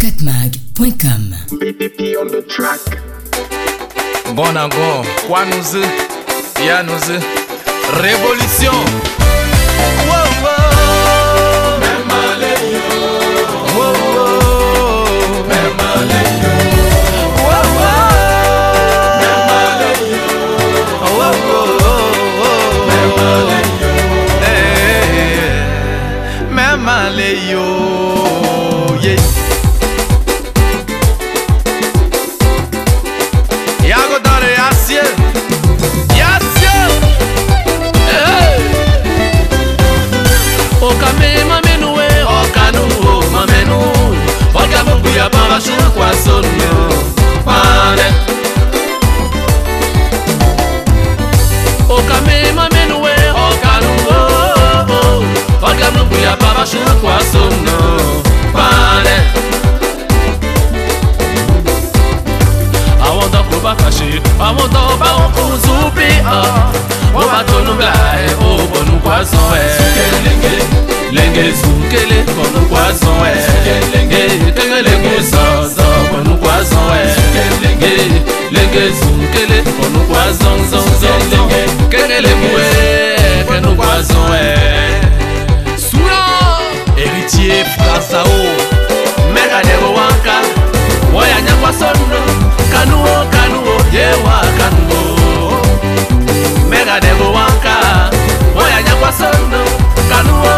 Lucatmag.com. Bon ango, quoi nous ya nous révolution. Wow, wow. Même Maléo. Wow, wow. Même Maléo. Wow, wow. Même Maléo. Wow, wow. Même Maléo. Même Maléo. Yeah. Yago dare yasie. Okame mamenue, okanu mamenu. Olga buya para shuru kwa sonno. Pane. Okame mamenue, okanu Olga buya para shuru kwa sonno. Pane. Awonda kuba kashi, awonda ba okuzupi ah. Oba tonu blai, obonu kwa sonwe. Lenge zukele kono kwazon kengele kuzozo kono kwazon lenge zukele kono kwazon kengele mwe kono kwazon Soula héritier Frasao Mega de wanka Woya nyakwa sonno kanuo yewa kanuo Mega de wanka Woya nyakwa sonno kanuo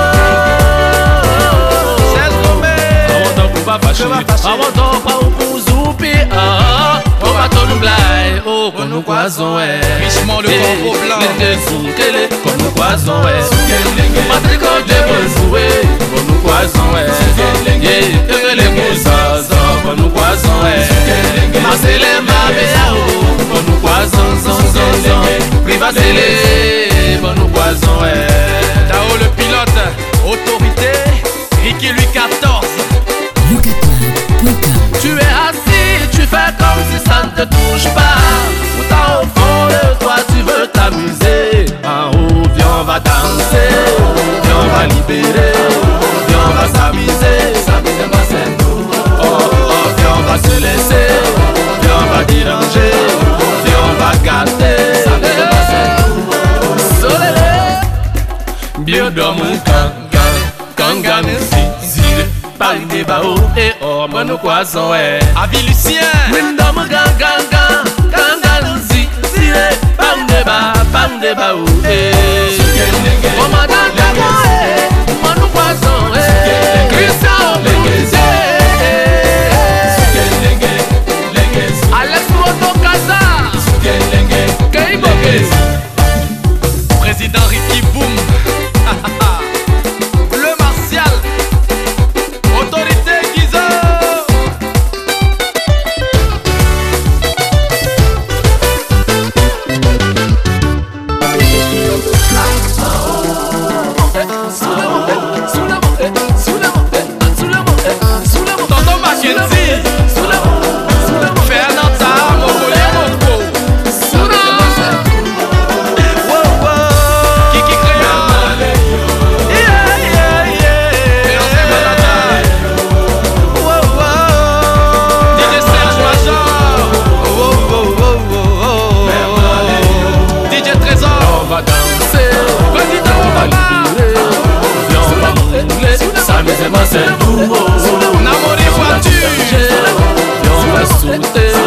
Awonda pa ukuzupi ah. Oba tonu blai, oh kono kwazon Richement le corbeau blanc. Lenge zukele kono kwazon Patrick Odebozoué kono kwazon Kengele muzazo kono kwazon Marcele Mabeyao kono kwazon Privacele kono kwazon Tao le pilote, autorité, Ricky Louis XIV. Tu es assis, tu fais comme si ça ne te touche pas. Pourtant au fond de toi tu veux t'amuser. En haut, viens on va danser, viens on va libérer, viens on va s'amuser. Oh, oh, viens on va se laisser, viens on va déranger, viens on va gâter. Solele, bien dans mon kanga zile. Paris de bao et oh mano kwazon Avis Lucien. Windom ganga zile Pam de bao Commandant Gamo mano kwazon Christian Mouzé Alex Motokaza Keibo Président Ricky Boom. Le Martial. Autorité Guizo. Tonton Mackenzie. Fernand Tahar, Mongolien Mongo. Kiki Créole. Mélancé Malata. DJ Serge Major. DJ Trésor. On va danser, Président on va Obama. libérer, viens on va brûler, s'amuser moi c'est nouveau. Namori Voiture. Viens on va sauter.